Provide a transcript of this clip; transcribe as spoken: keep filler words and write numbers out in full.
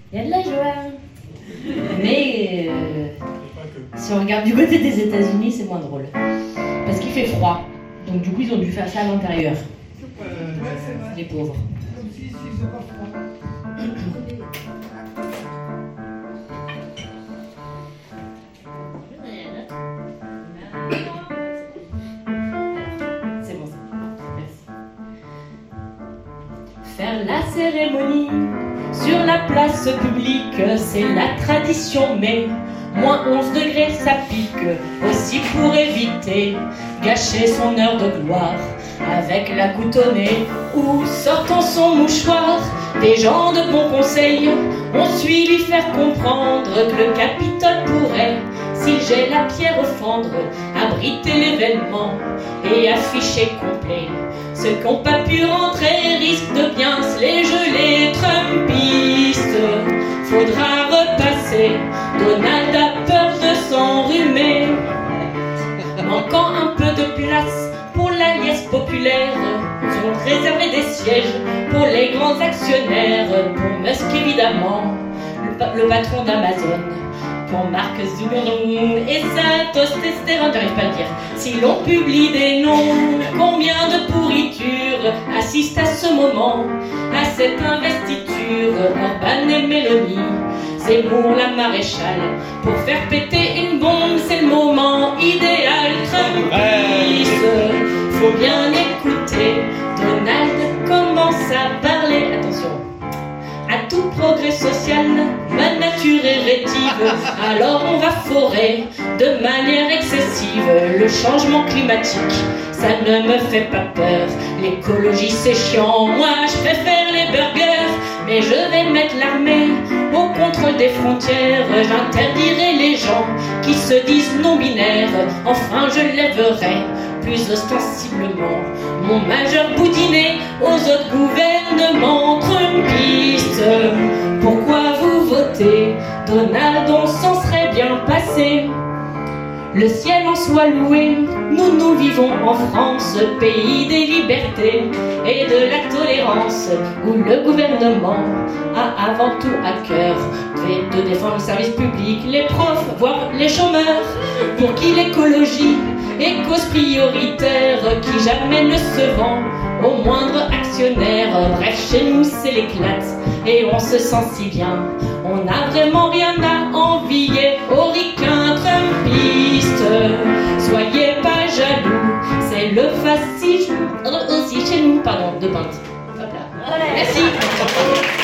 Il y a de la joie. Mais euh, si on regarde du côté des États-Unis, c'est moins drôle. Parce qu'il fait froid. Donc du coup, ils ont dû faire ça à l'intérieur. Les pauvres. Comme si, si, c'est pas froid. C'est bon, ça. Merci. Faire la cérémonie sur la place publique, c'est la tradition, mais moins onze degrés, ça pique. Aussi pour éviter gâcher son heure de gloire avec la goutte au nez ou sortant son mouchoir. Des gens de bons conseils ont su lui faire comprendre que le Capitole pourrait, s'il jette la pierre fendre, abriter l'événement et afficher complet. Ceux qui n'ont pas pu rentrer risquent de bien se les geler. Trumpistes, faudra repasser. Donald a peur de s'enrhumer. Manquant un peu de place pour la liesse populaire, ils ont réservé des sièges pour les grands actionnaires. Pour Musk évidemment, le, pa le patron d'Amazon. Pour Mark Zuckerberg et sa testostérone, j'arrive pas à le dire. Si l'on publie des noms, combien de pourritures assistent à ce moment, à cette investiture? Orban et Mélanie, Zemmour la maréchale, pour faire péter une bombe, c'est le moment idéal. Trumpiste, faut bien écouter, Donald commence à parler, attention. À tout progrès social, ma nature est rétive, alors on va forer de manière excessive. Le changement climatique, ça ne me fait pas peur. L'écologie c'est chiant, moi je préfère les burgers. Mais je vais mettre l'armée au contrôle des frontières. J'interdirai les gens qui se disent non-binaires. Enfin je lèverai plus ostensiblement mon majeur boudiné aux autres gouvernements. Trumpistes, pourquoi vous votez Donald? On s'en serait bien passé. Le ciel en soit loué, nous nous vivons en France, pays des libertés et de la tolérance, où le gouvernement a avant tout à cœur de, de défendre le service public, les profs, voire les chômeurs, pour qui l'écologie est cause prioritaire, qui jamais ne se vend au moindre actionnaire. Bref, chez nous c'est l'éclate et on se sent si bien, on n'a vraiment rien à envier aux ricains trumpistes. Soyez pas jaloux, c'est le fascisme aussi chez nous. Pardon, deux pintes. Hop là. Merci.